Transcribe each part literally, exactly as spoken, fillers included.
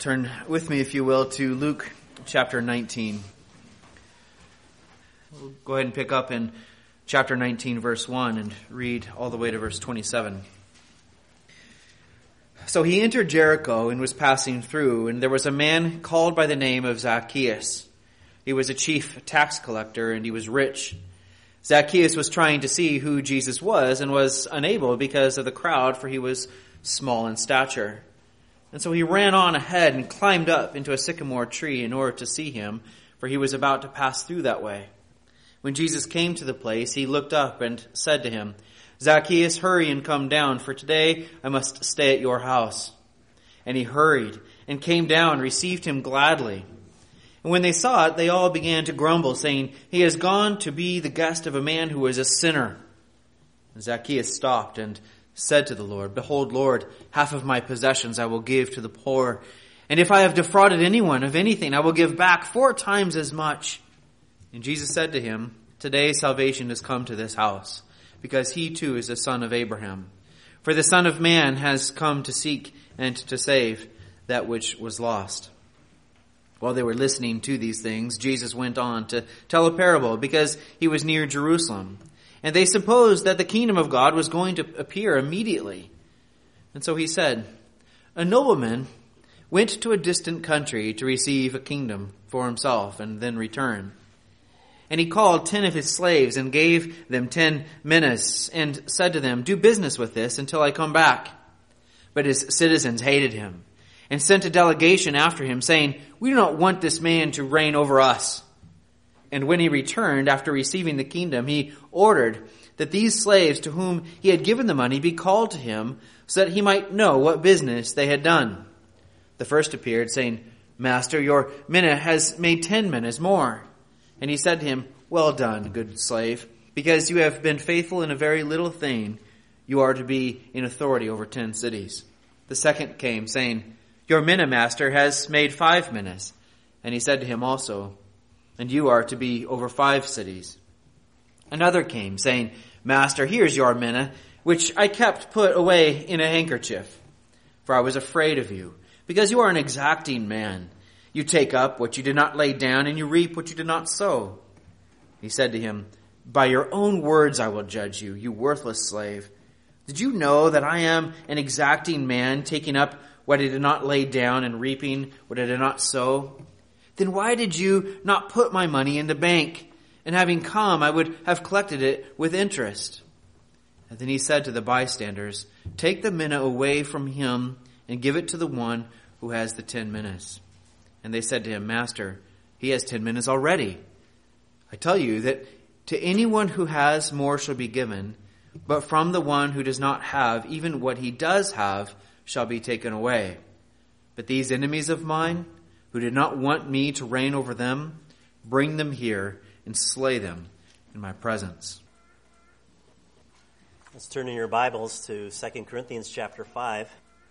Turn with me, if you will, to Luke chapter nineteen. We'll go ahead and pick up in chapter nineteen, verse one, and read all the way to verse twenty-seven. So he entered Jericho and was passing through, and there was a man called by the name of Zacchaeus. He was a chief tax collector, and he was rich. Zacchaeus was trying to see who Jesus was, and was unable because of the crowd, for he was small in stature. And so he ran on ahead and climbed up into a sycamore tree in order to see him, for he was about to pass through that way. When Jesus came to the place, he looked up and said to him, "Zacchaeus, hurry and come down, for today I must stay at your house." And he hurried and came down and received him gladly. And when they saw it, they all began to grumble, saying, "He has gone to be the guest of a man who is a sinner." And Zacchaeus stopped and said to the Lord, "Behold, Lord, half of my possessions I will give to the poor. And if I have defrauded anyone of anything, I will give back four times as much." And Jesus said to him, "Today salvation has come to this house, because he too is a son of Abraham. For the Son of Man has come to seek and to save that which was lost." While they were listening to these things, Jesus went on to tell a parable, because he was near Jerusalem. And they supposed that the kingdom of God was going to appear immediately. And so he said, "A nobleman went to a distant country to receive a kingdom for himself and then return. And he called ten of his slaves and gave them ten minas and said to them, 'Do business with this until I come back.' But his citizens hated him and sent a delegation after him, saying, 'We do not want this man to reign over us.' And when he returned after receiving the kingdom, he ordered that these slaves to whom he had given the money be called to him, so that he might know what business they had done. The first appeared, saying, 'Master, your mina has made ten minas more.' And he said to him, 'Well done, good slave, because you have been faithful in a very little thing, you are to be in authority over ten cities.' The second came, saying, 'Your mina, master, has made five minas.' And he said to him also, 'And you are to be over five cities.' Another came, saying, 'Master, here's your mina, which I kept put away in a handkerchief. For I was afraid of you, because you are an exacting man. You take up what you did not lay down, and you reap what you did not sow.' He said to him, 'By your own words I will judge you, you worthless slave. Did you know that I am an exacting man, taking up what I did not lay down and reaping what I did not sow? Then why did you not put my money in the bank? And having come, I would have collected it with interest.' And then he said to the bystanders, 'Take the mina away from him and give it to the one who has the ten minas.' And they said to him, 'Master, he has ten minas already.' I tell you that to anyone who has, more shall be given, but from the one who does not have, even what he does have shall be taken away. But these enemies of mine, who did not want me to reign over them, bring them here and slay them in my presence." Let's turn in your Bibles to Second Corinthians chapter five.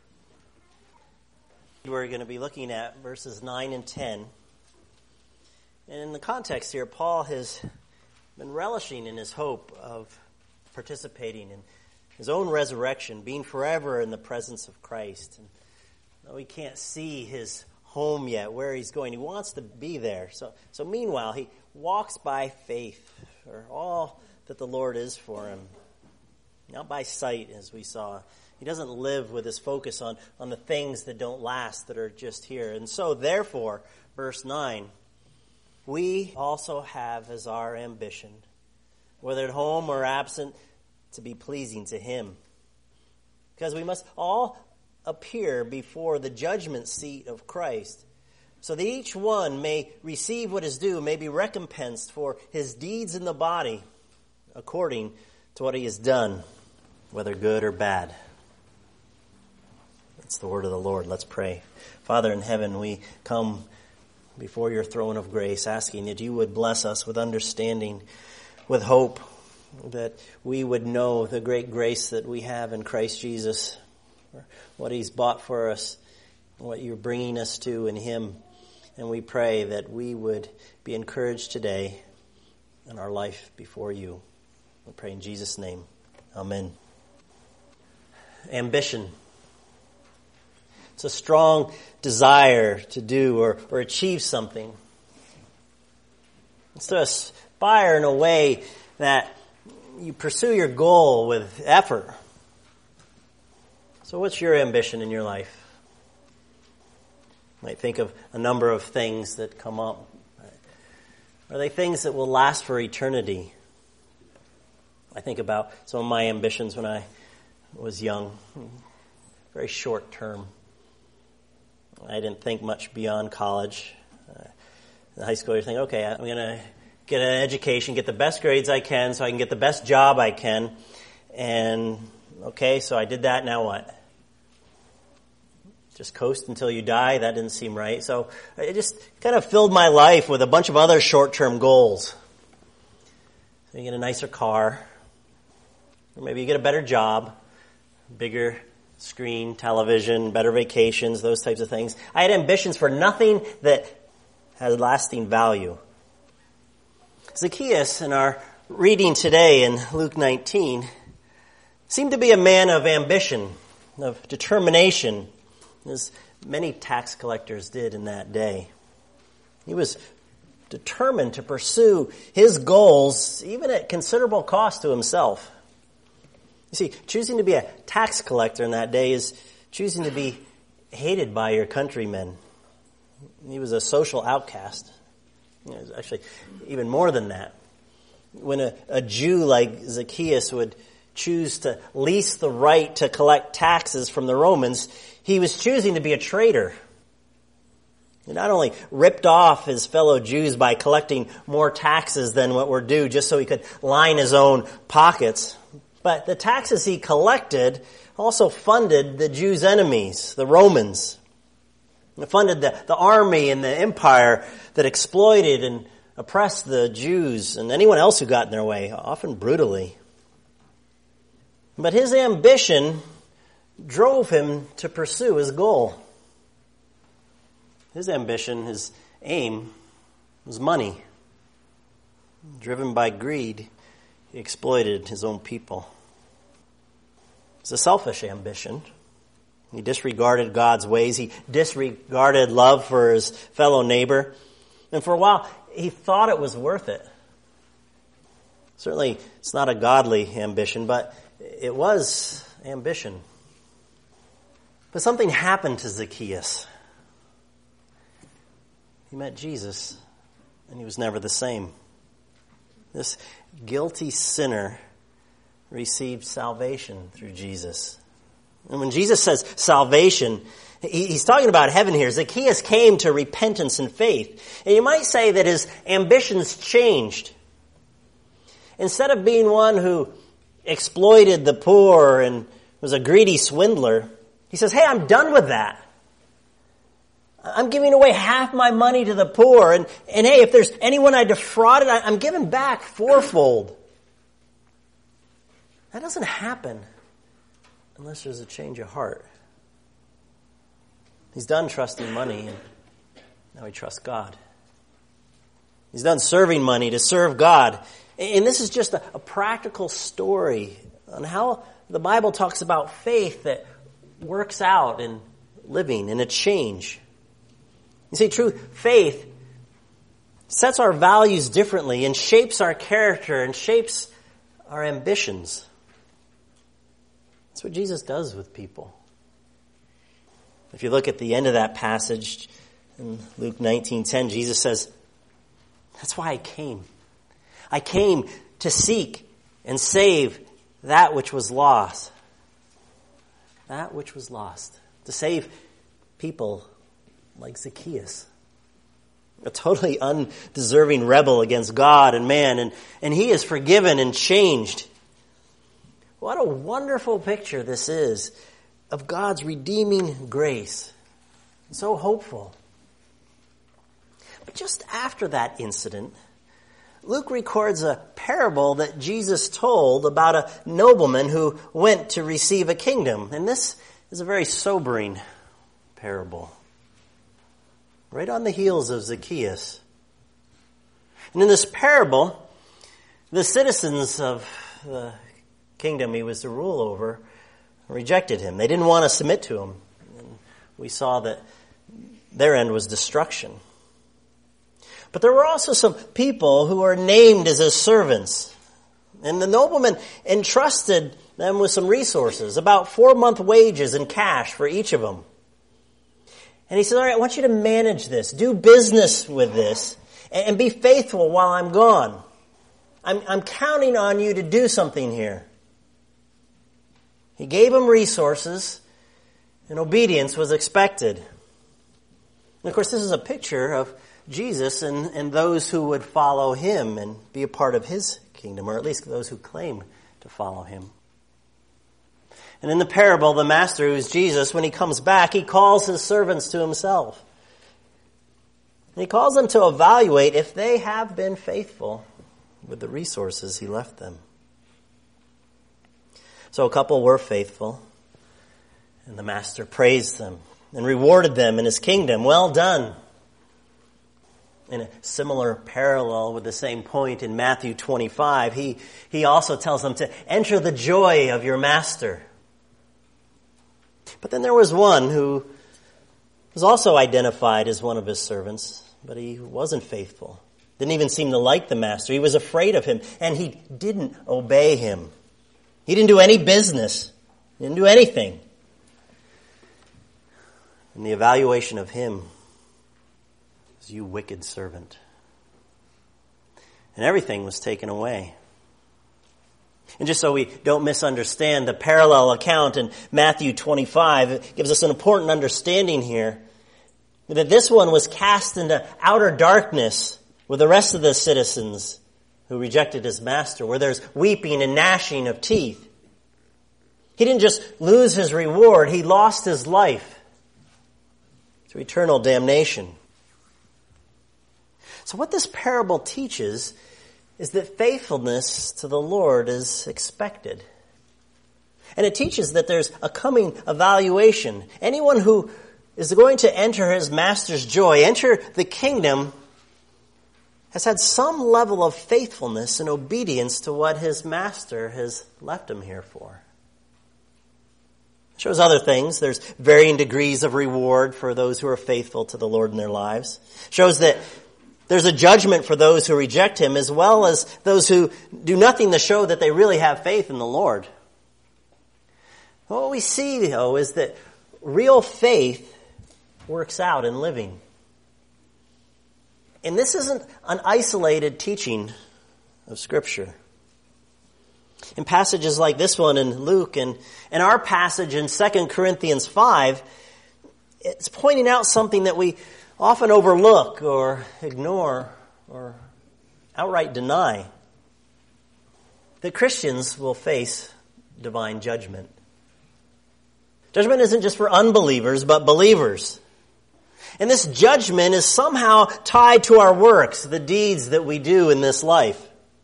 We're going to be looking at verses nine and ten. And in the context here, Paul has been relishing in his hope of participating in his own resurrection, being forever in the presence of Christ. And though he can't see his home yet, where he's going, he wants to be there. So, so meanwhile, he walks by faith for all that the Lord is for him. Not by sight, as we saw. He doesn't live with his focus on, on the things that don't last, that are just here. And so, therefore, verse nine, we also have as our ambition, whether at home or absent, to be pleasing to him. Because we must all appear before the judgment seat of Christ, so that each one may receive what is due, may be recompensed for his deeds in the body, according to what he has done, whether good or bad. That's the word of the Lord. Let's pray. Father in heaven, we come before your throne of grace, asking that you would bless us with understanding, with hope, that we would know the great grace that we have in Christ Jesus, what he's bought for us, what you're bringing us to in him. And we pray that we would be encouraged today in our life before you. We pray in Jesus' name. Amen. Ambition. It's a strong desire to do or, or achieve something. It's to aspire in a way that you pursue your goal with effort. So what's your ambition in your life? You might think of a number of things that come up. Are they things that will last for eternity? I think about some of my ambitions when I was young, very short term. I didn't think much beyond college. Uh, in high school, you think, okay, I'm going to get an education, get the best grades I can so I can get the best job I can. And, okay, so I did that, now what? Just coast until you die? That didn't seem right. So it just kind of filled my life with a bunch of other short-term goals. So you get a nicer car, or maybe you get a better job, bigger screen, television, better vacations, those types of things. I had ambitions for nothing that had lasting value. Zacchaeus, in our reading today in Luke nineteen, seemed to be a man of ambition, of determination, as many tax collectors did in that day. He was determined to pursue his goals, even at considerable cost to himself. You see, choosing to be a tax collector in that day is choosing to be hated by your countrymen. He was a social outcast. You know, it was actually even more than that. When a, a Jew like Zacchaeus would choose to lease the right to collect taxes from the Romans, he was choosing to be a traitor. He not only ripped off his fellow Jews by collecting more taxes than what were due just so he could line his own pockets, but the taxes he collected also funded the Jews' enemies, the Romans. It funded the, the army and the empire that exploited and oppressed the Jews and anyone else who got in their way, often brutally. But his ambition drove him to pursue his goal. His ambition, his aim, was money. Driven by greed, he exploited his own people. It's a selfish ambition. He disregarded God's ways. He disregarded love for his fellow neighbor. And for a while, he thought it was worth it. Certainly, it's not a godly ambition, but it was ambition. But something happened to Zacchaeus. He met Jesus, and he was never the same. This guilty sinner received salvation through Jesus. And when Jesus says salvation, he's talking about heaven here. Zacchaeus came to repentance and faith. And you might say that his ambitions changed. Instead of being one who exploited the poor and was a greedy swindler, he says, hey, I'm done with that. I'm giving away half my money to the poor. And, and hey, if there's anyone I defrauded, I, I'm giving back fourfold. That doesn't happen unless there's a change of heart. He's done trusting money, and now he trusts God. He's done serving money to serve God. And this is just a, a practical story on how the Bible talks about faith that works out in living, in a change. You see, true faith sets our values differently and shapes our character and shapes our ambitions. That's what Jesus does with people. If you look at the end of that passage in Luke nineteen ten, Jesus says, that's why I came. I came to seek and save that which was lost. That which was lost. To save people like Zacchaeus. A totally undeserving rebel against God and man. And, and he is forgiven and changed. What a wonderful picture this is of God's redeeming grace. So hopeful. But just after that incident, Luke records a parable that Jesus told about a nobleman who went to receive a kingdom. And this is a very sobering parable. Right on the heels of Zacchaeus. And in this parable, the citizens of the kingdom he was to rule over rejected him. They didn't want to submit to him. And we saw that their end was destruction. But there were also some people who are named as his servants. And the nobleman entrusted them with some resources, about four-month wages in cash for each of them. And he said, all right, I want you to manage this. Do business with this. And be faithful while I'm gone. I'm, I'm counting on you to do something here. He gave them resources, and obedience was expected. And of course, this is a picture of Jesus and, and those who would follow him and be a part of his kingdom, or at least those who claim to follow him. And in the parable, the master, who is Jesus, when he comes back, he calls his servants to himself. And he calls them to evaluate if they have been faithful with the resources he left them. So a couple were faithful, and the master praised them and rewarded them in his kingdom. Well done. In a similar parallel with the same point in Matthew twenty-five, he, he also tells them to enter the joy of your master. But then there was one who was also identified as one of his servants, but he wasn't faithful. Didn't even seem to like the master. He was afraid of him, and he didn't obey him. He didn't do any business. He didn't do anything. And the evaluation of him was, you wicked servant. And everything was taken away. And just so we don't misunderstand, the parallel account in Matthew twenty-five gives us an important understanding here. That this one was cast into outer darkness with the rest of the citizens who rejected his master, where there's weeping and gnashing of teeth. He didn't just lose his reward, he lost his life to eternal damnation. So what this parable teaches is that faithfulness to the Lord is expected. And it teaches that there's a coming evaluation. Anyone who is going to enter his master's joy, enter the kingdom, has had some level of faithfulness and obedience to what his master has left him here for. It shows other things. There's varying degrees of reward for those who are faithful to the Lord in their lives. It shows that there's a judgment for those who reject him, as well as those who do nothing to show that they really have faith in the Lord. What we see, though, is that real faith works out in living. And this isn't an isolated teaching of Scripture. In passages like this one in Luke and, and our passage in Second Corinthians five, it's pointing out something that we often overlook or ignore or outright deny. That Christians will face divine judgment. Judgment isn't just for unbelievers, but believers. And this judgment is somehow tied to our works, the deeds that we do in this life.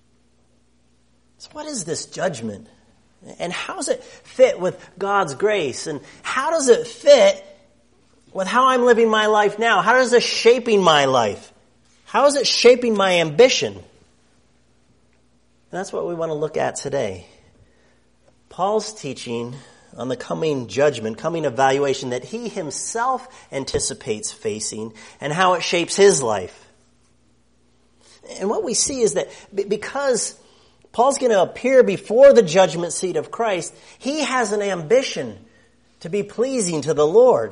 So what is this judgment? And how does it fit with God's grace? And how does it fit with how I'm living my life now? How is it shaping my life? How is it shaping my ambition? And that's what we want to look at today. Paul's teaching on the coming judgment, coming evaluation that he himself anticipates facing and how it shapes his life. And what we see is that because Paul's going to appear before the judgment seat of Christ, he has an ambition to be pleasing to the Lord.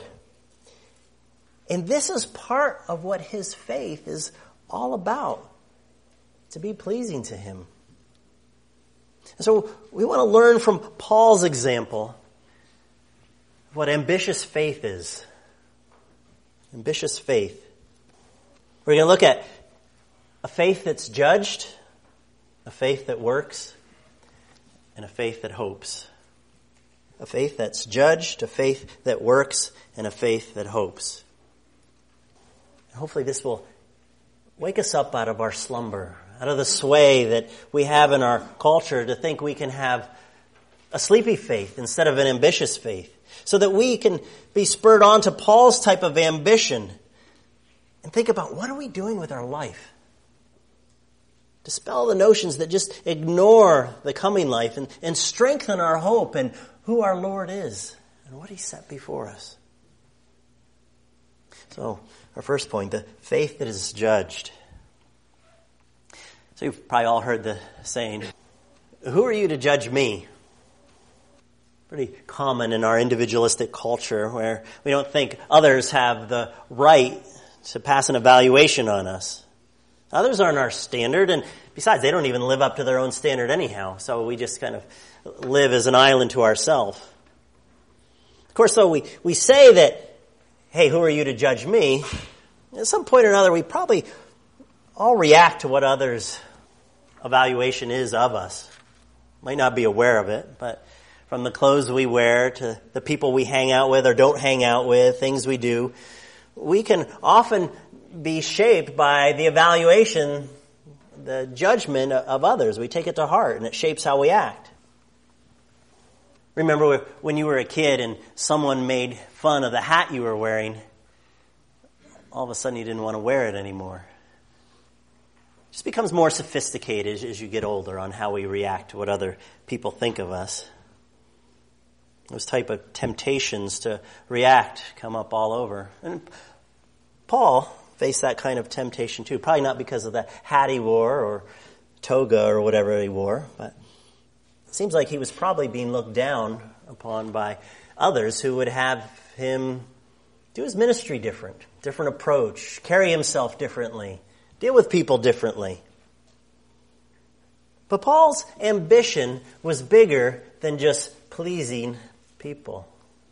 And this is part of what his faith is all about, to be pleasing to him. And so we want to learn from Paul's example what ambitious faith is. Ambitious faith. We're going to look at a faith that's judged, a faith that works, and a faith that hopes. A faith that's judged, a faith that works, and a faith that hopes. Hopefully this will wake us up out of our slumber, out of the sway that we have in our culture to think we can have a sleepy faith instead of an ambitious faith, so that we can be spurred on to Paul's type of ambition and think about, what are we doing with our life? Dispel the notions that just ignore the coming life and, and strengthen our hope in who our Lord is and what he set before us. So, our first point, the faith that is judged. So you've probably all heard the saying, who are you to judge me? Pretty common in our individualistic culture where we don't think others have the right to pass an evaluation on us. Others aren't our standard, and besides, they don't even live up to their own standard anyhow, so we just kind of live as an island to ourselves. Of course, though, we, we say that, hey, who are you to judge me? At some point or another, we probably all react to what others' evaluation is of us. Might not be aware of it, but from the clothes we wear to the people we hang out with or don't hang out with, things we do, we can often be shaped by the evaluation, the judgment of others. We take it to heart, and it shapes how we act. Remember when you were a kid and someone made fun of the hat you were wearing, all of a sudden you didn't want to wear it anymore. It just becomes more sophisticated as you get older on how we react to what other people think of us. Those type of temptations to react come up all over. And Paul faced that kind of temptation too. Probably not because of the hat he wore or toga or whatever he wore, but it seems like he was probably being looked down upon by others who would have him do his ministry different, different approach, carry himself differently, deal with people differently. But Paul's ambition was bigger than just pleasing people.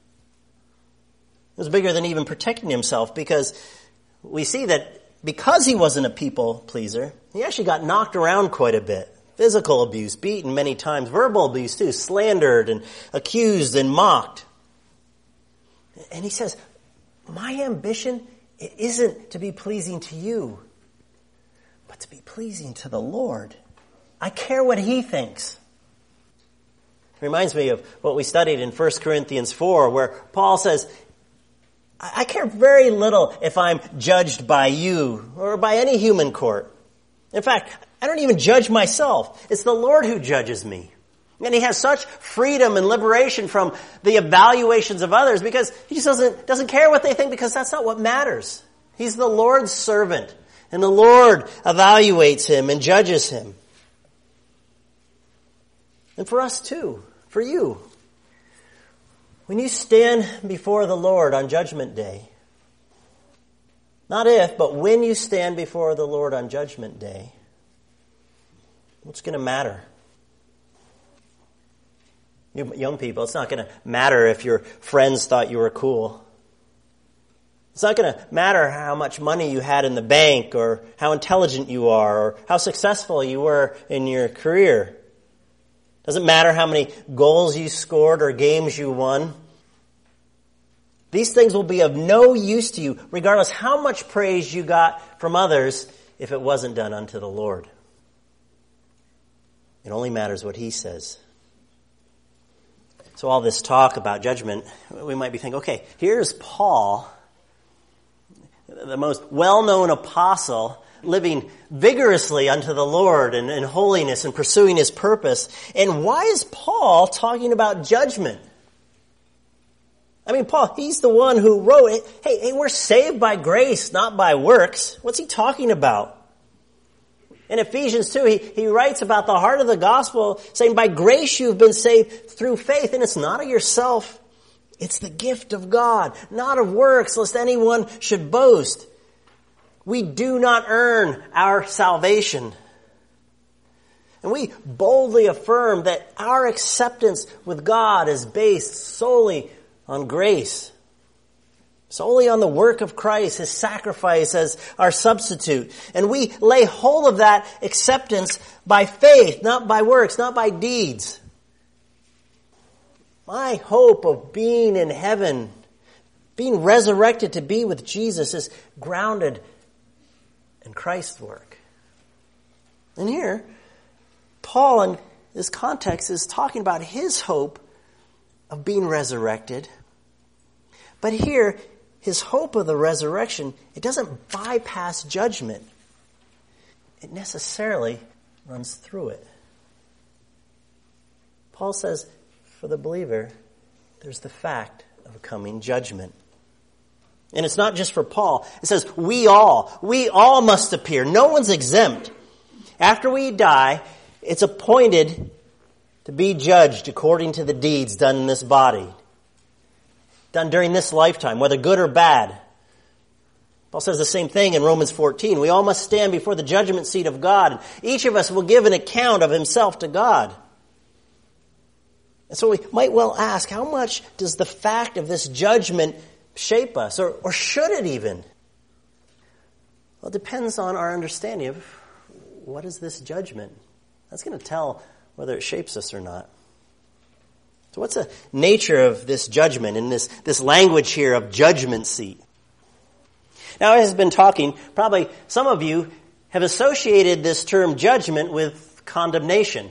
It was bigger than even protecting himself, because we see that because he wasn't a people pleaser, he actually got knocked around quite a bit. Physical abuse, beaten many times, verbal abuse too, slandered and accused and mocked. And he says, my ambition isn't to be pleasing to you, but to be pleasing to the Lord. I care what he thinks. It reminds me of what we studied in First Corinthians four, where Paul says, I care very little if I'm judged by you or by any human court. In fact, I don't even judge myself. It's the Lord who judges me. And he has such freedom and liberation from the evaluations of others because he just doesn't, doesn't care what they think, because that's not what matters. He's the Lord's servant, and the Lord evaluates him and judges him. And for us too, for you, when you stand before the Lord on Judgment Day, not if, but when you stand before the Lord on Judgment Day, what's going to matter? You young people, it's not going to matter if your friends thought you were cool. It's not going to matter how much money you had in the bank or how intelligent you are or how successful you were in your career. Doesn't matter how many goals you scored or games you won. These things will be of no use to you, regardless how much praise you got from others, if it wasn't done unto the Lord. It only matters what he says. So all this talk about judgment, we might be thinking, okay, here's Paul, the most well-known apostle, living vigorously unto the Lord and in holiness and pursuing his purpose. And why is Paul talking about judgment? I mean, Paul, he's the one who wrote it. Hey, hey, we're saved by grace, not by works. What's he talking about? In Ephesians two, he, he writes about the heart of the gospel, saying, by grace you've been saved through faith, and it's not of yourself. It's the gift of God, not of works, lest anyone should boast. We do not earn our salvation. And we boldly affirm that our acceptance with God is based solely on grace. Solely on the work of Christ, his sacrifice as our substitute. And we lay hold of that acceptance by faith, not by works, not by deeds. My hope of being in heaven, being resurrected to be with Jesus, is grounded in Christ's work. And here, Paul in this context is talking about his hope of being resurrected. But here, his hope of the resurrection, it doesn't bypass judgment. It necessarily runs through it. Paul says, for the believer, there's the fact of a coming judgment. And it's not just for Paul. It says, we all, we all must appear. No one's exempt. After we die, it's appointed to be judged according to the deeds done in this body, done during this lifetime, whether good or bad. Paul says the same thing in Romans fourteen. We all must stand before the judgment seat of God. Each of us will give an account of himself to God. And so we might well ask, how much does the fact of this judgment shape us, or, or should it even? Well, it depends on our understanding of what is this judgment. That's going to tell whether it shapes us or not. So what's the nature of this judgment and this, this language here of judgment seat? Now, as I've been talking, probably some of you have associated this term judgment with condemnation.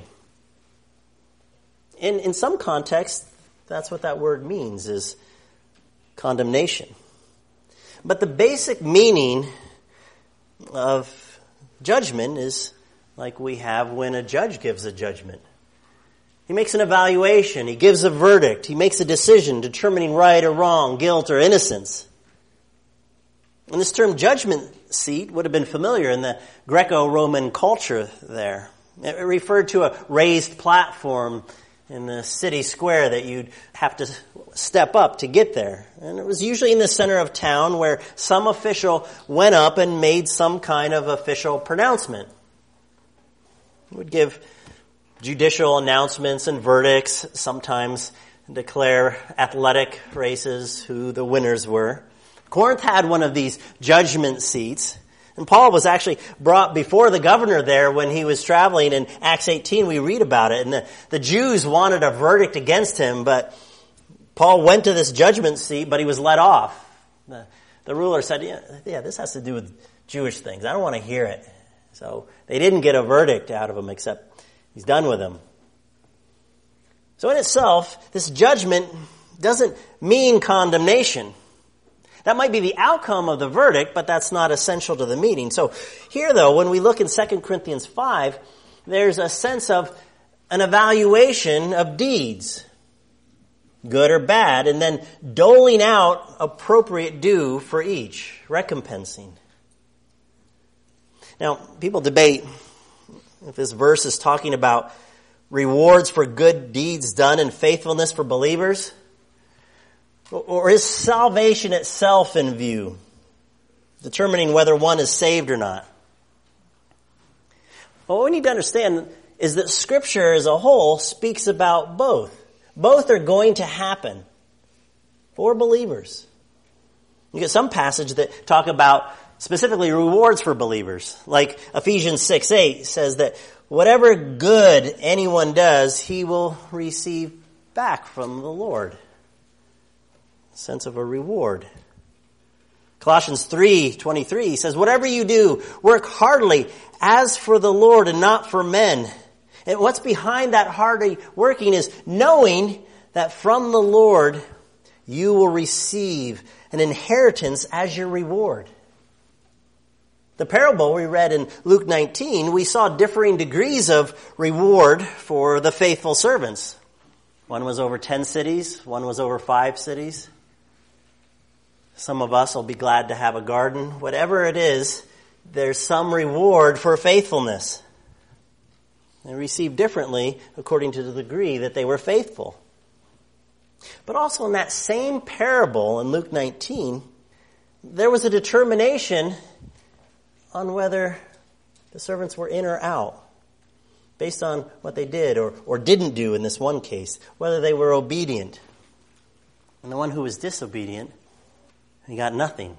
In, in some contexts, that's what that word means, is condemnation. But the basic meaning of judgment is like we have when a judge gives a judgment. He makes an evaluation. He gives a verdict. He makes a decision determining right or wrong, guilt or innocence. And this term judgment seat would have been familiar in the Greco-Roman culture there. It referred to a raised platform in the city square that you'd have to step up to get there. And it was usually in the center of town where some official went up and made some kind of official pronouncement. He would give judicial announcements and verdicts, sometimes declare athletic races who the winners were. Corinth had one of these judgment seats. And Paul was actually brought before the governor there when he was traveling. In Acts eighteen, we read about it. And the, the Jews wanted a verdict against him, but Paul went to this judgment seat, but he was let off. The, the ruler said, yeah, yeah, this has to do with Jewish things. I don't want to hear it. So they didn't get a verdict out of him except he's done with him. So in itself, this judgment doesn't mean condemnation. That might be the outcome of the verdict, but that's not essential to the meaning. So here, though, when we look in Second Corinthians five, there's a sense of an evaluation of deeds, good or bad, and then doling out appropriate due for each, recompensing. Now, people debate if this verse is talking about rewards for good deeds done and faithfulness for believers, or is salvation itself in view, determining whether one is saved or not? Well, what we need to understand is that Scripture as a whole speaks about both. Both are going to happen for believers. You get some passage that talk about specifically rewards for believers, like Ephesians six eight says that whatever good anyone does, he will receive back from the Lord. Sense of a reward. Colossians three twenty-three says, whatever you do, work heartily as for the Lord and not for men. And what's behind that hearty working is knowing that from the Lord you will receive an inheritance as your reward. The parable we read in Luke nineteen, we saw differing degrees of reward for the faithful servants. One was over ten cities, one was over five cities. Some of us will be glad to have a garden. Whatever it is, there's some reward for faithfulness. They receive differently according to the degree that they were faithful. But also in that same parable in Luke nineteen, there was a determination on whether the servants were in or out, based on what they did or, or didn't do in this one case, whether they were obedient. And the one who was disobedient, he got nothing.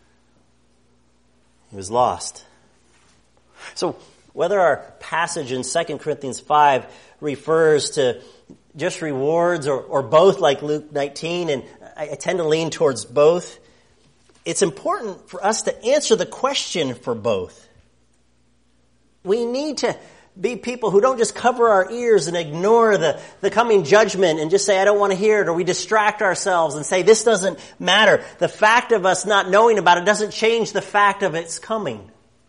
He was lost. So whether our passage in Second Corinthians five refers to just rewards or, or both like Luke nineteen, and I, I tend to lean towards both, it's important for us to answer the question for both. We need to be people who don't just cover our ears and ignore the, the coming judgment and just say, I don't want to hear it, or we distract ourselves and say, this doesn't matter. The fact of us not knowing about it doesn't change the fact of its coming.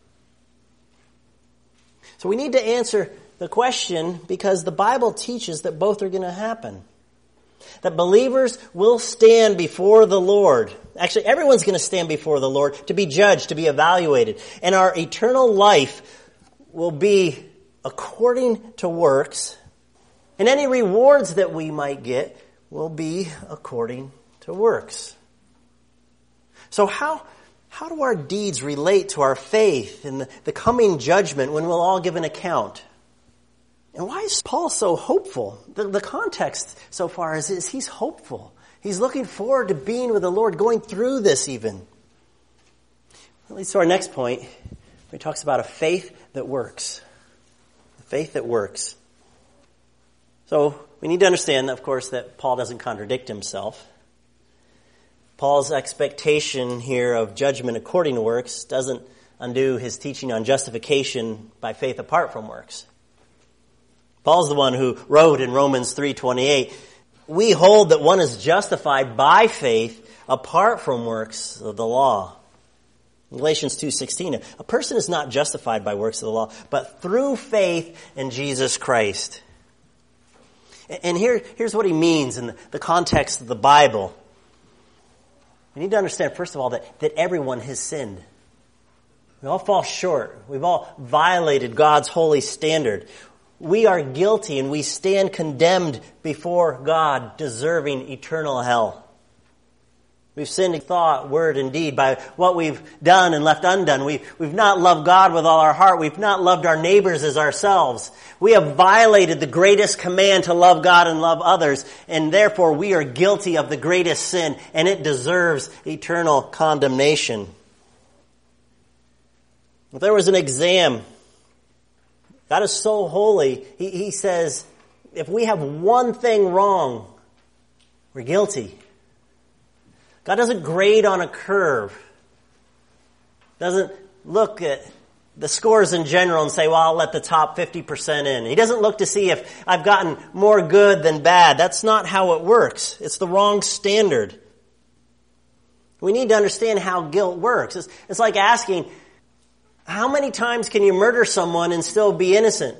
So we need to answer the question because the Bible teaches that both are going to happen. that believers will stand before the Lord. Actually, everyone's going to stand before the Lord to be judged, to be evaluated. And our eternal life will be according to works. And any rewards that we might get will be according to works. So how, how do our deeds relate to our faith in the, the coming judgment when we'll all give an account? And why is Paul so hopeful? The, the context so far is, is he's hopeful. He's looking forward to being with the Lord, going through this even. That leads to our next point, where he talks about a faith that works. A faith that works. So we need to understand, of course, that Paul doesn't contradict himself. Paul's expectation here of judgment according to works doesn't undo his teaching on justification by faith apart from works. Paul's the one who wrote in Romans three twenty-eight, we hold that one is justified by faith apart from works of the law. In Galatians two sixteen, a person is not justified by works of the law, but through faith in Jesus Christ. And here, here's what he means in the context of the Bible. We need to understand, first of all, that, that everyone has sinned. We all fall short. We've all violated God's holy standard. We are guilty and we stand condemned before God, deserving eternal hell. We've sinned in thought, word, and deed by what we've done and left undone. We've, we've not loved God with all our heart. We've not loved our neighbors as ourselves. We have violated the greatest command to love God and love others, and therefore we are guilty of the greatest sin, and it deserves eternal condemnation. If there was an exam, God is so holy, he, he says, if we have one thing wrong, we're guilty. God doesn't grade on a curve. Doesn't look at the scores in general and say, well, I'll let the top fifty percent in. He doesn't look to see if I've gotten more good than bad. That's not how it works. It's the wrong standard. We need to understand how guilt works. It's, it's like asking, how many times can you murder someone and still be innocent?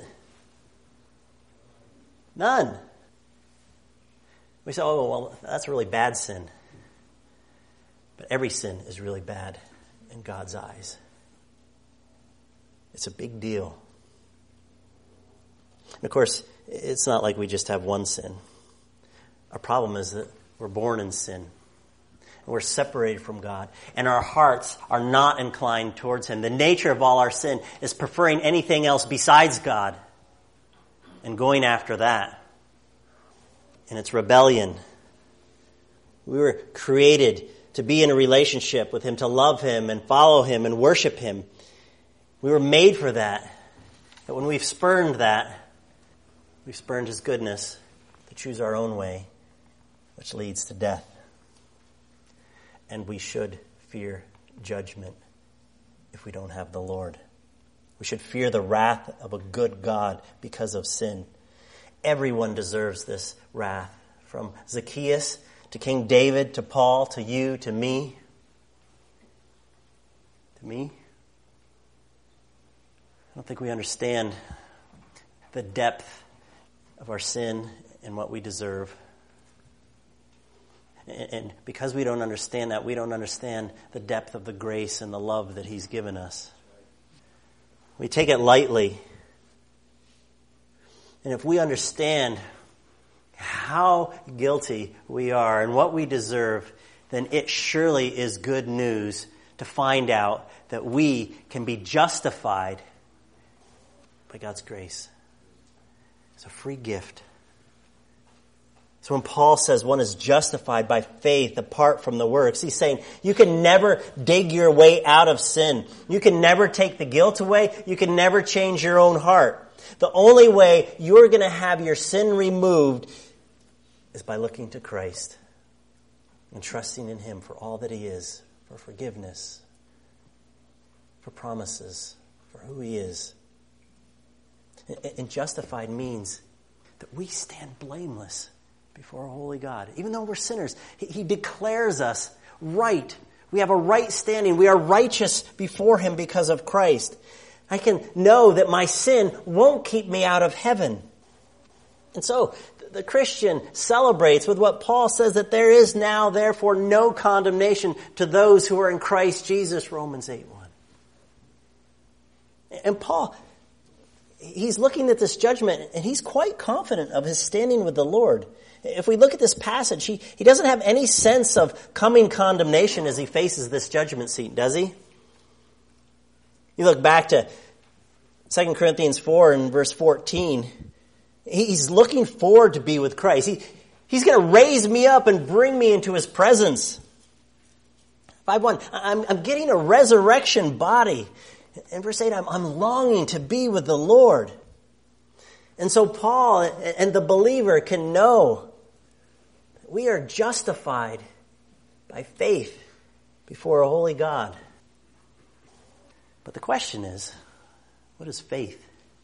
None. We say, oh, well, that's a really bad sin. But every sin is really bad in God's eyes. It's a big deal. And of course, it's not like we just have one sin. Our problem is that we're born in sin. And we're separated from God. And our hearts are not inclined towards Him. The nature of all our sin is preferring anything else besides God and going after that. And it's rebellion. We were created to be in a relationship with Him, to love Him and follow Him and worship Him. We were made for that. But when we've spurned that, we've spurned His goodness to choose our own way, which leads to death. And we should fear judgment if we don't have the Lord. We should fear the wrath of a good God because of sin. Everyone deserves this wrath, from Zacchaeus to King David, to Paul, to you, to me. To me. I don't think we understand the depth of our sin and what we deserve. And because we don't understand that, we don't understand the depth of the grace and the love that He's given us. We take it lightly. And if we understand how guilty we are and what we deserve, then it surely is good news to find out that we can be justified by God's grace. It's a free gift. So when Paul says one is justified by faith apart from the works, he's saying you can never dig your way out of sin. You can never take the guilt away. You can never change your own heart. The only way you're going to have your sin removed is by looking to Christ and trusting in Him for all that He is, for forgiveness, for promises, for who He is. And justified means that we stand blameless before a holy God. Even though we're sinners, He declares us right. We have a right standing. We are righteous before Him because of Christ. I can know that my sin won't keep me out of heaven. And so, the Christian celebrates with what Paul says, that there is now, therefore, no condemnation to those who are in Christ Jesus, Romans eight one. And Paul, he's looking at this judgment, and he's quite confident of his standing with the Lord. If we look at this passage, he, he doesn't have any sense of coming condemnation as he faces this judgment seat, does he? You look back to Second Corinthians four and verse fourteen. He's looking forward to be with Christ. He, he's going to raise me up and bring me into his presence. five one, I'm, I'm getting a resurrection body. In verse eight, I'm, I'm longing to be with the Lord. And so Paul and the believer can know that we are justified by faith before a holy God. But the question is, what is faith?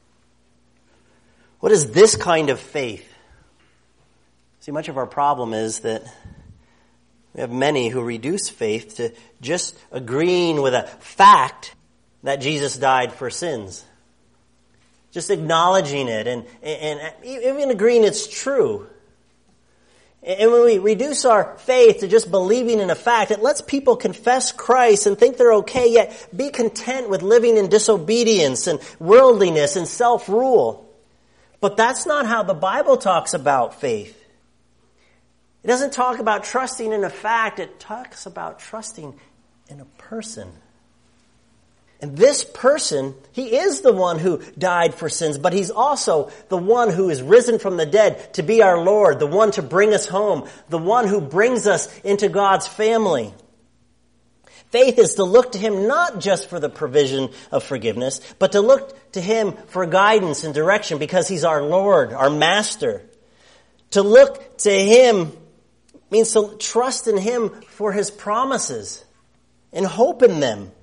What is this kind of faith? See, much of our problem is that we have many who reduce faith to just agreeing with a fact that Jesus died for sins. Just acknowledging it and, and, and even agreeing it's true. And when we reduce our faith to just believing in a fact, it lets people confess Christ and think they're okay, yet be content with living in disobedience and worldliness and self-rule. But that's not how the Bible talks about faith. It doesn't talk about trusting in a fact. It talks about trusting in a person. And this person, he is the one who died for sins, but he's also the one who is risen from the dead to be our Lord, the one to bring us home, the one who brings us into God's family. Faith is to look to him not just for the provision of forgiveness, but to look to him for guidance and direction because he's our Lord, our Master. To look to him means to trust in him for his promises and hope in them.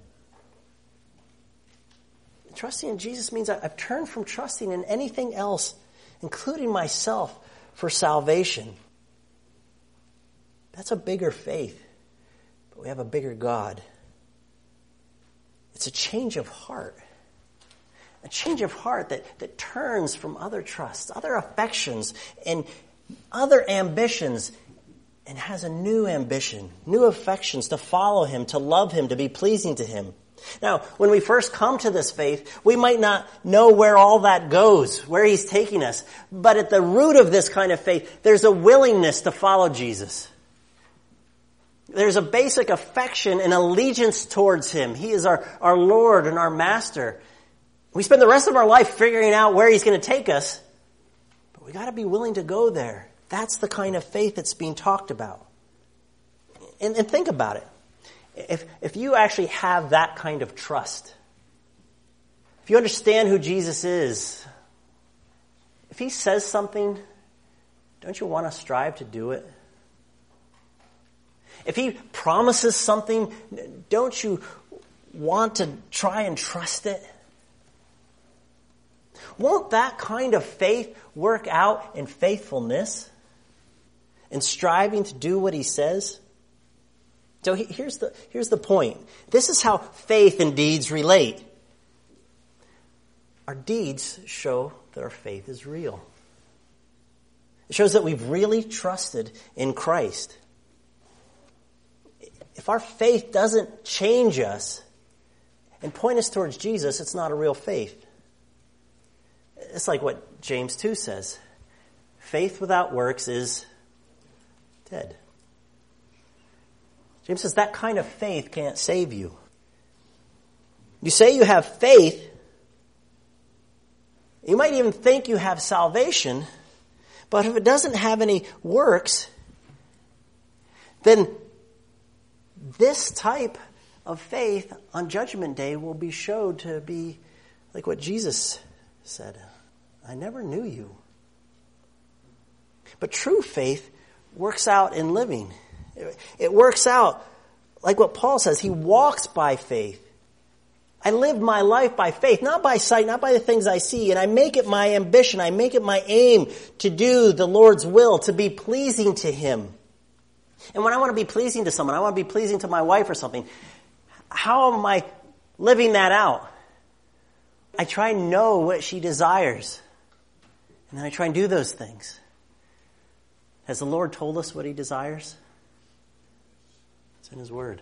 Trusting in Jesus means I've turned from trusting in anything else, including myself, for salvation. That's a bigger faith, but we have a bigger God. It's a change of heart. A change of heart that, that turns from other trusts, other affections, and other ambitions, and has a new ambition, new affections to follow him, to love him, to be pleasing to him. Now, when we first come to this faith, we might not know where all that goes, where he's taking us. But at the root of this kind of faith, there's a willingness to follow Jesus. There's a basic affection and allegiance towards him. He is our, our Lord and our Master. We spend the rest of our life figuring out where he's going to take us. But we got to be willing to go there. That's the kind of faith that's being talked about. And, and think about it. If, if you actually have that kind of trust, if you understand who Jesus is, if he says something, don't you want to strive to do it? If he promises something, don't you want to try and trust it? Won't that kind of faith work out in faithfulness and striving to do what he says? So here's the, here's the point. This is how faith and deeds relate. Our deeds show that our faith is real. It shows that we've really trusted in Christ. If our faith doesn't change us and point us towards Jesus, it's not a real faith. It's like what James two says. Faith without works is dead. James says that kind of faith can't save you. You say you have faith. You might even think you have salvation. But if it doesn't have any works, then this type of faith on Judgment Day will be showed to be like what Jesus said. I never knew you. But true faith works out in living. It works out like what Paul says. He walks by faith. I live my life by faith, not by sight, not by the things I see. And I make it my ambition. I make it my aim to do the Lord's will, to be pleasing to him. And when I want to be pleasing to someone, I want to be pleasing to my wife or something, how am I living that out? I try and know what she desires. And then I try and do those things. Has the Lord told us what he desires? It's in his word.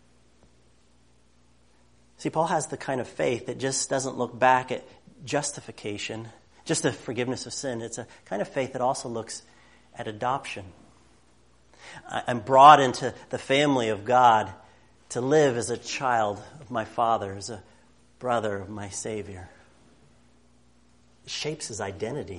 See, Paul has the kind of faith that just doesn't look back at justification, just the forgiveness of sin. It's a kind of faith that also looks at adoption. I'm brought into the family of God to live as a child of my Father, as a brother of my Savior. It shapes his identity.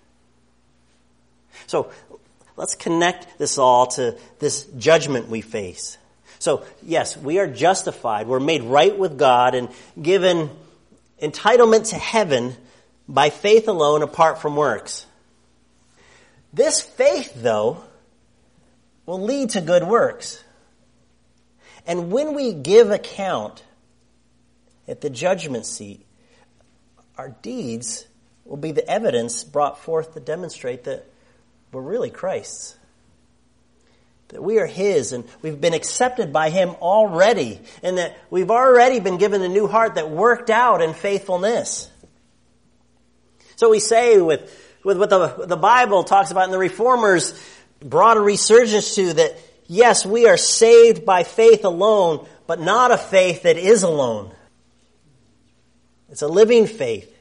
So let's connect this all to this judgment we face. So, yes, we are justified. We're made right with God and given entitlement to heaven by faith alone, apart from works. This faith, though, will lead to good works. And when we give account at the judgment seat, our deeds will be the evidence brought forth to demonstrate that we're really Christ's. That we are his and we've been accepted by him already. And that we've already been given a new heart that worked out in faithfulness. So we say with, with what the, the Bible talks about and the Reformers brought a resurgence to, that yes, we are saved by faith alone, but not a faith that is alone. It's a living faith.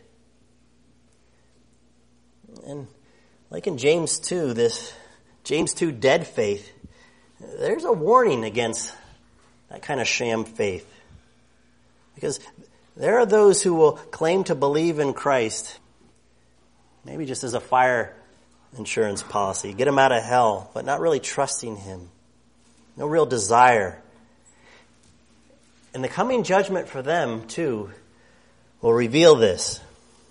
And like in James two, this James two dead faith, there's a warning against that kind of sham faith. Because there are those who will claim to believe in Christ, maybe just as a fire insurance policy, get them out of hell, but not really trusting him. No real desire. And the coming judgment for them, too, will reveal this.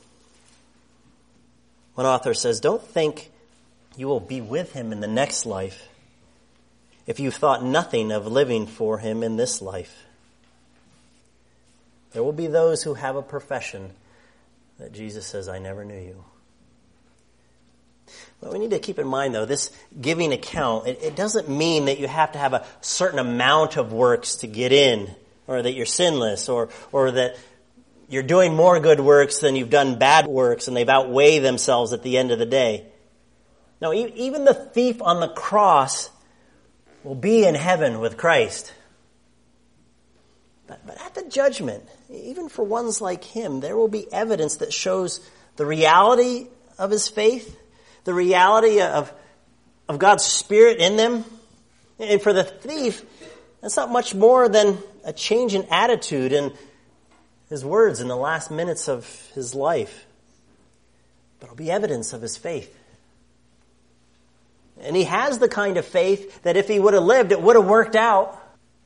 One author says, don't think you will be with him in the next life if you've thought nothing of living for him in this life. There will be those who have a profession that Jesus says, I never knew you. But we need to keep in mind, though, this giving account, it, it doesn't mean that you have to have a certain amount of works to get in, or that you're sinless, or or that you're doing more good works than you've done bad works, and they've outweighed themselves at the end of the day. No, e- even the thief on the cross will be in heaven with Christ. But, but at the judgment, even for ones like him, there will be evidence that shows the reality of his faith, the reality of, of God's Spirit in them. And for the thief, that's not much more than a change in attitude and his words in the last minutes of his life. But it'll be evidence of his faith. And he has the kind of faith that if he would have lived, it would have worked out.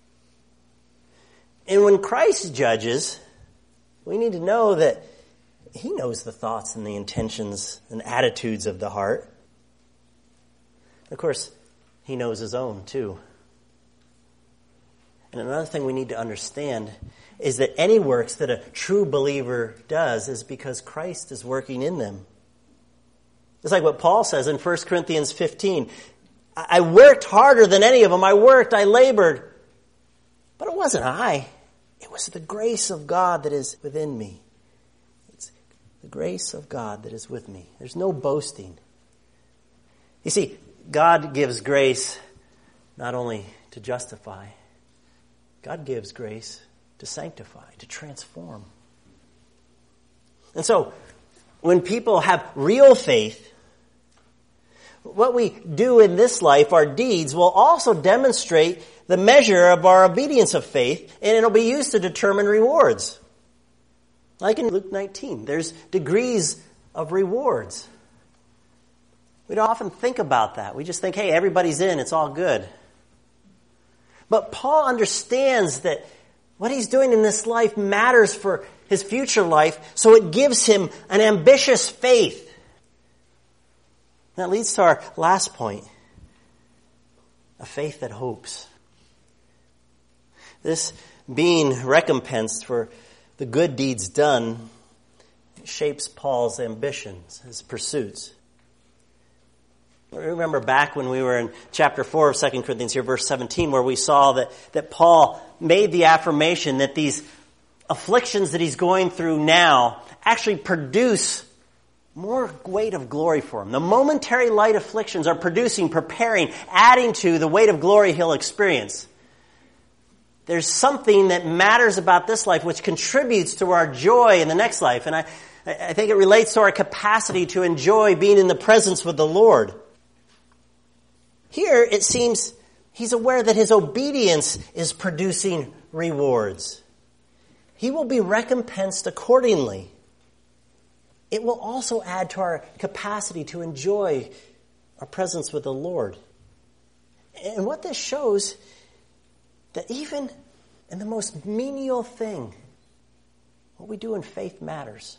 And when Christ judges, we need to know that he knows the thoughts and the intentions and attitudes of the heart. Of course, he knows his own too. And another thing we need to understand is that any works that a true believer does is because Christ is working in them. It's like what Paul says in First Corinthians fifteen. I worked harder than any of them. I worked, I labored. But it wasn't I. It was the grace of God that is within me. It's the grace of God that is with me. There's no boasting. You see, God gives grace not only to justify. God gives grace to sanctify, to transform. And so, when people have real faith, what we do in this life, our deeds, will also demonstrate the measure of our obedience of faith, and it'll be used to determine rewards. Like in Luke nineteen, there's degrees of rewards. We don't often think about that. We just think, hey, everybody's in, it's all good. But Paul understands that what he's doing in this life matters for his future life, so it gives him an ambitious faith. That leads to our last point, a faith that hopes. This being recompensed for the good deeds done shapes Paul's ambitions, his pursuits. Remember back when we were in chapter four of Second Corinthians here, verse seventeen, where we saw that, that Paul made the affirmation that these afflictions that he's going through now actually produce more weight of glory for him. The momentary light afflictions are producing, preparing, adding to the weight of glory he'll experience. There's something that matters about this life which contributes to our joy in the next life. And I, I think it relates to our capacity to enjoy being in the presence with the Lord. Here, it seems he's aware that his obedience is producing rewards. He will be recompensed accordingly. It will also add to our capacity to enjoy our presence with the Lord. And what this shows, that even in the most menial thing, what we do in faith matters.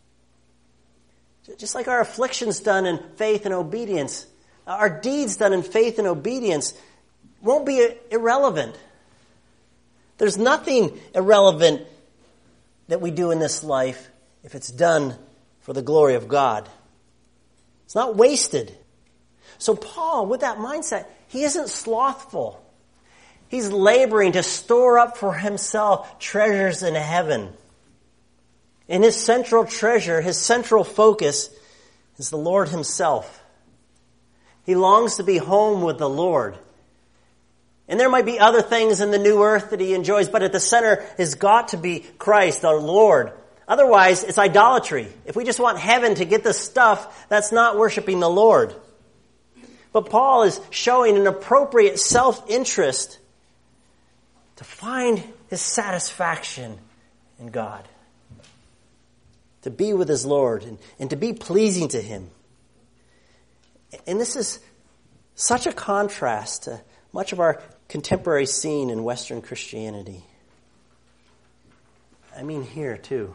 Just like our afflictions done in faith and obedience, our deeds done in faith and obedience won't be irrelevant. There's nothing irrelevant that we do in this life if it's done for the glory of God. It's not wasted. So Paul, with that mindset, he isn't slothful. He's laboring to store up for himself treasures in heaven. And his central treasure, his central focus, is the Lord himself. He longs to be home with the Lord. And there might be other things in the new earth that he enjoys, but at the center has got to be Christ, our Lord. Otherwise, it's idolatry. If we just want heaven to get the stuff, that's not worshiping the Lord. But Paul is showing an appropriate self-interest to find his satisfaction in God. To be with his Lord and, and to be pleasing to him. And this is such a contrast to much of our contemporary scene in Western Christianity. I mean here too.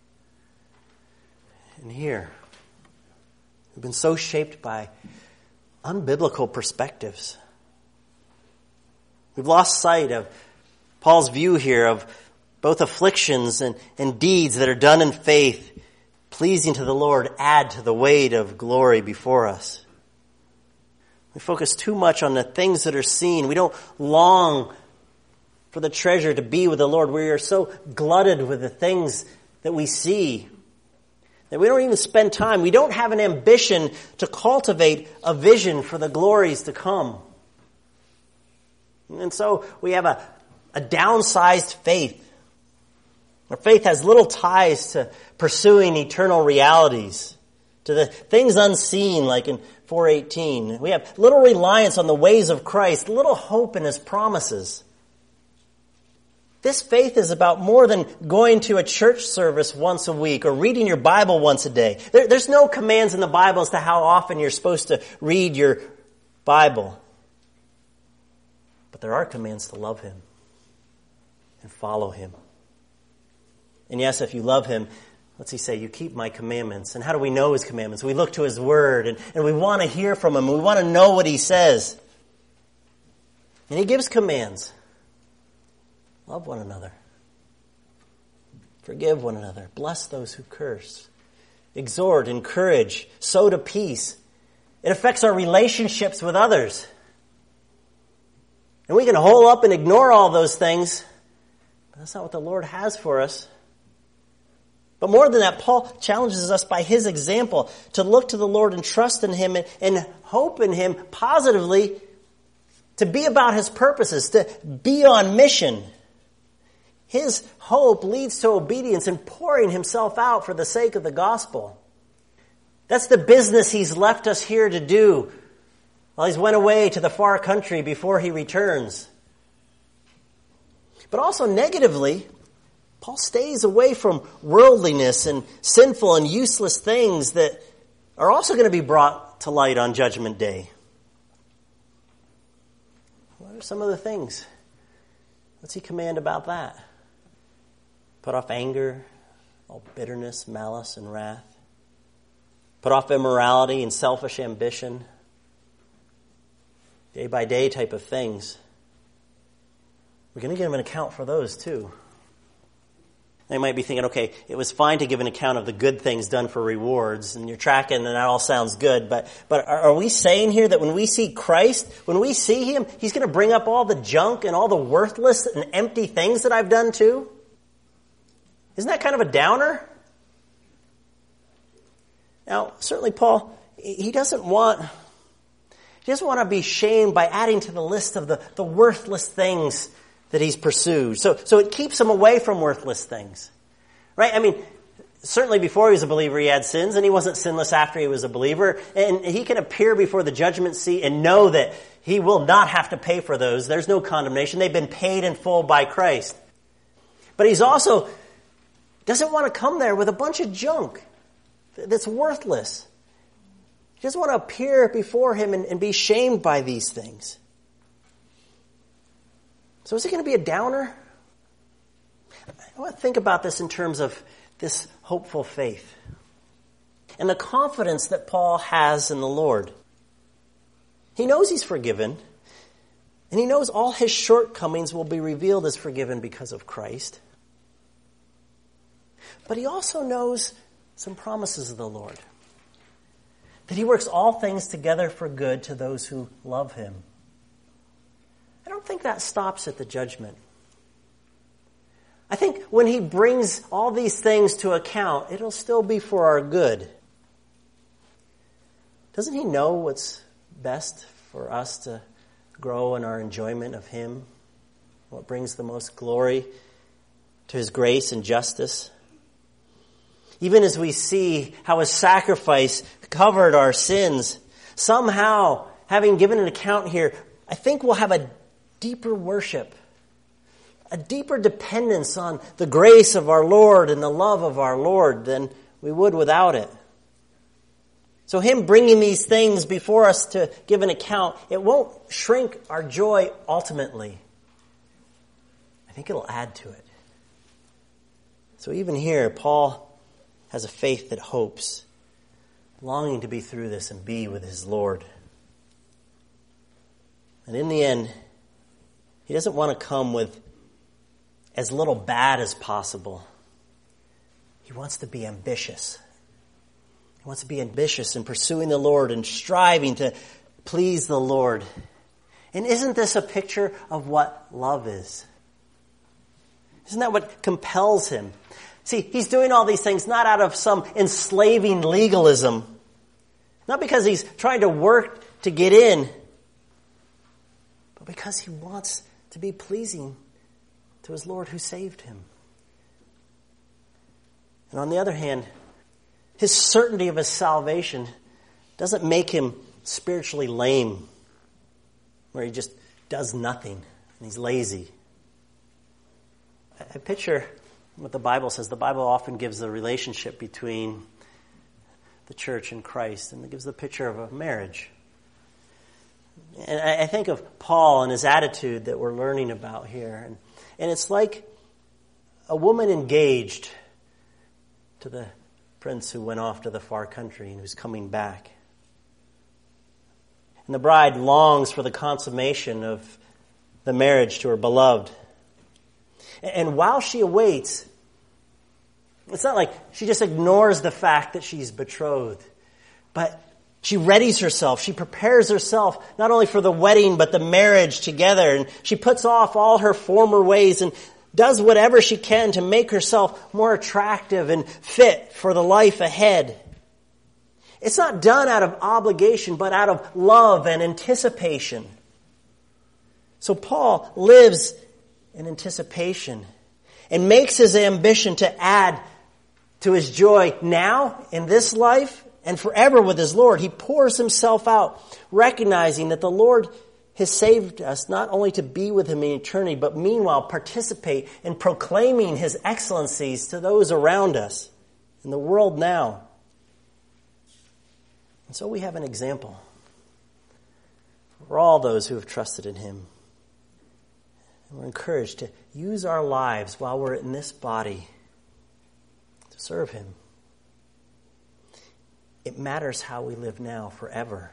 And here. We've been so shaped by unbiblical perspectives. We've lost sight of Paul's view here of both afflictions and, and deeds that are done in faith, pleasing to the Lord, add to the weight of glory before us. We focus too much on the things that are seen. We don't long for the treasure to be with the Lord. We are so glutted with the things that we see that we don't even spend time. We don't have an ambition to cultivate a vision for the glories to come. And so we have a, a downsized faith. Our faith has little ties to pursuing eternal realities, to the things unseen, like in four eighteen. We have little reliance on the ways of Christ, little hope in his promises. This faith is about more than going to a church service once a week or reading your Bible once a day. There, there's no commands in the Bible as to how often you're supposed to read your Bible. But there are commands to love him and follow him. And yes, if you love him, what's he say? You keep my commandments. And how do we know his commandments? We look to his word and, and we want to hear from him. We want to know what he says. And he gives commands. Love one another. Forgive one another. Bless those who curse. Exhort, encourage, sow to peace. It affects our relationships with others. And we can hole up and ignore all those things, but that's not what the Lord has for us. But more than that, Paul challenges us by his example to look to the Lord and trust in him and, and hope in him positively, to be about his purposes, to be on mission. His hope leads to obedience and pouring himself out for the sake of the gospel. That's the business he's left us here to do while he's went away to the far country before he returns. But also negatively, Paul stays away from worldliness and sinful and useless things that are also going to be brought to light on Judgment Day. What are some of the things? What's he command about that? Put off anger, all bitterness, malice, and wrath. Put off immorality and selfish ambition. Day by day type of things. We're going to give him an account for those too. They might be thinking, okay, it was fine to give an account of the good things done for rewards, and you're tracking, and that all sounds good. But but are, are we saying here that when we see Christ, when we see him, he's going to bring up all the junk and all the worthless and empty things that I've done too? Isn't that kind of a downer? Now, certainly Paul, he doesn't want, he doesn't want to be shamed by adding to the list of the, the worthless things that he's pursued. So, so it keeps him away from worthless things. Right? I mean, certainly before he was a believer, he had sins, and he wasn't sinless after he was a believer. And he can appear before the judgment seat and know that he will not have to pay for those. There's no condemnation. They've been paid in full by Christ. But he's also doesn't want to come there with a bunch of junk that's worthless. He doesn't want to appear before him and, and be shamed by these things. So is it going to be a downer? I want to think about this in terms of this hopeful faith and the confidence that Paul has in the Lord. He knows he's forgiven, and he knows all his shortcomings will be revealed as forgiven because of Christ. But he also knows some promises of the Lord, that he works all things together for good to those who love him. I don't think that stops at the judgment. I think when he brings all these things to account, it'll still be for our good. Doesn't he know what's best for us to grow in our enjoyment of him? What brings the most glory to his grace and justice? Even as we see how his sacrifice covered our sins, somehow, having given an account here, I think we'll have a deeper worship, a deeper dependence on the grace of our Lord and the love of our Lord than we would without it. So him bringing these things before us to give an account, it won't shrink our joy ultimately. I think it'll add to it. So even here, Paul has a faith that hopes, longing to be through this and be with his Lord. And in the end, he doesn't want to come with as little bad as possible. He wants to be ambitious. He wants to be ambitious in pursuing the Lord and striving to please the Lord. And isn't this a picture of what love is? Isn't that what compels him? See, he's doing all these things not out of some enslaving legalism, not because he's trying to work to get in, but because he wants to be pleasing to his Lord who saved him. And on the other hand, his certainty of his salvation doesn't make him spiritually lame, where he just does nothing and he's lazy. I picture what the Bible says. The Bible often gives the relationship between the church and Christ, and it gives the picture of a marriage. And I think of Paul and his attitude that we're learning about here. And, and it's like a woman engaged to the prince who went off to the far country and who's coming back. And the bride longs for the consummation of the marriage to her beloved. And while she awaits, it's not like she just ignores the fact that she's betrothed, but she readies herself. She prepares herself not only for the wedding, but the marriage together. And she puts off all her former ways and does whatever she can to make herself more attractive and fit for the life ahead. It's not done out of obligation, but out of love and anticipation. So Paul lives in anticipation and makes his ambition to add to his joy now in this life and forever with his Lord. He pours himself out, recognizing that the Lord has saved us not only to be with him in eternity, but meanwhile participate in proclaiming his excellencies to those around us in the world now. And so we have an example for all those who have trusted in him. And we're encouraged to use our lives while we're in this body to serve him. It matters how we live now forever.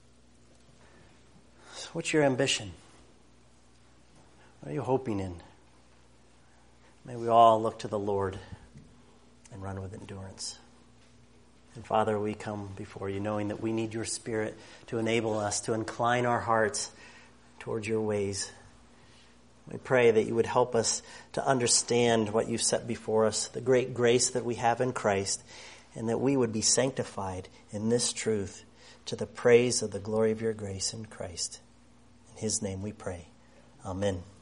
So what's your ambition? What are you hoping in? May we all look to the Lord and run with endurance. And Father, we come before you knowing that we need your Spirit to enable us to incline our hearts towards your ways. We pray that you would help us to understand what you've set before us, the great grace that we have in Christ, and that we would be sanctified in this truth to the praise of the glory of your grace in Christ. In his name we pray. Amen.